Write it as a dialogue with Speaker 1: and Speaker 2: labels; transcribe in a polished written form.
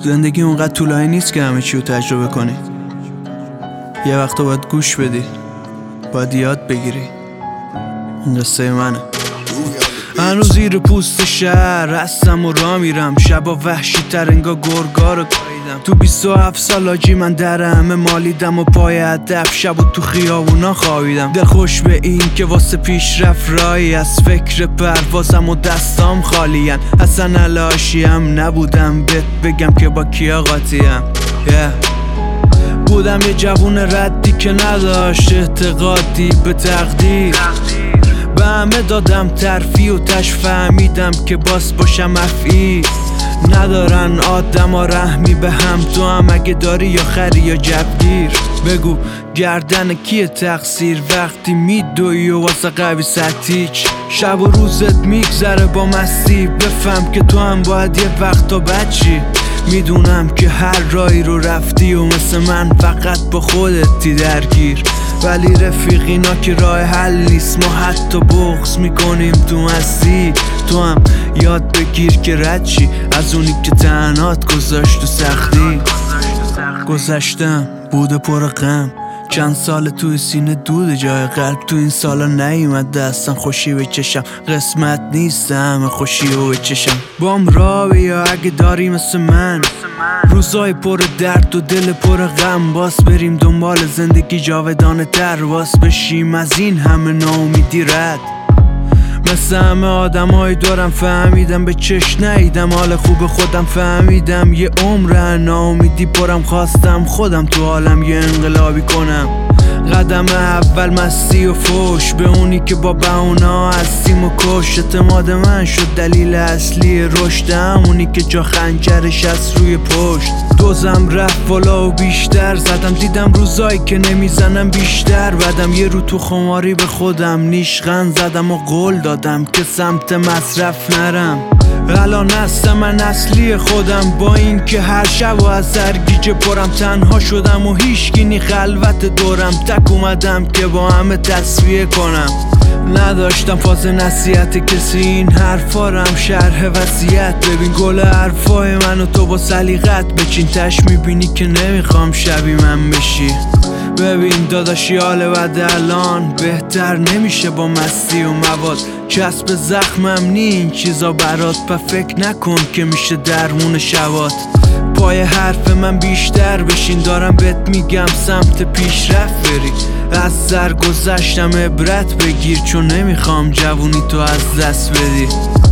Speaker 1: زندگی اونقدر طولانی نیست که همه چی رو تجربه کنی. یه وقتا باید گوش بدی، باید یاد بگیری. این قصه منه. هنوز زیر پوست شهر هستم و راه میرم، شبا وحشی تر انگار گرگا رو کاییدم. تو 27 سال آجی من در همه مالیدم و پای هدف شب و تو خیابونا خوابیدم. دل خوش به این که واسه پیشرفت راهی از فکر پروازم و دستام خالین. اصلا علاشیم نبودم بهت بگم که با کیا قاطیم. بودم یه جوون ردی که نداشت اعتقادی به تقدیر. به همه دادم ترفی و تش فهمیدم که باس باشم افعی. ندارن آدم ها رحمی به هم، تو هم اگه داری یا خری یا جبگیر. بگو گردن کیه تقصیر وقتی میدوی و واسه قوی ستیچ. شب و روزت میگذره با مستی، بفهم که تو هم باید یه وقتا بچی. میدونم که هر راهی رو رفتی و مثل من فقط با خودتی درگیر. ولی رفیقینا که راه حل نیست، ما حتی بغض میکنیم تو هستی. تو هم یاد بگیر که رد چی از اونی که تنهات گذاشت تو سختی. گذشتم بوده پر غم، چند سال توی سینه دود جای قلب. تو این سالا نیومده اصلا خوشی به چشم، قسمت نیست همه خوشی و به چشم. بام را بیا اگه داری مثل من، روزای پر درد و دل پر غم. باز بریم دنبال زندگی جاودانه تر، باز بشیم از این همه ناامیدی رد. مثل همه آدم های دارم فهمیدم به چش نیدم حال خوب خودم. فهمیدم یه عمر ناامیدی پرم، خواستم خودم تو حالم یه انقلابی کنم. قدم اول مستی و فوش به اونی که با بهونا هستیم و کش. اعتماد من شد دلیل اصلی رشدم، اونی که جا خنجرش از روی پشت. دوزم رفت بالا و بیشتر زدم، دیدم روزایی که نمیزنم بیشتر. بعدم یه رو تو خماری به خودم نیشغن زدم و قول دادم که سمت مصرف نرم. الان هستم من اصلی خودم، با این که هر شب و از سرگیجه پرم. تنها شدم و هیچکی خلوت دورم، تک اومدم که با همه تصفیه کنم. نداشتم فاز نصیحت کسی، این حرفارم شرح وصیت. ببین گل حرفای منو تو با سلیقت بچین، تش میبینی که نمیخوام شبی من بشی. ببین داداشی حال بعد الان بهتر نمیشه با مستی و مواد. چسب زخمم نی این چیزا برات، پا فکر نکن که میشه درمون شبات. پای حرف من بیشتر بشین، دارم بهت میگم سمت پیشرفت بری. از سر گذشتم عبرت بگیر، چون نمیخوام جوونی تو از دست بدی.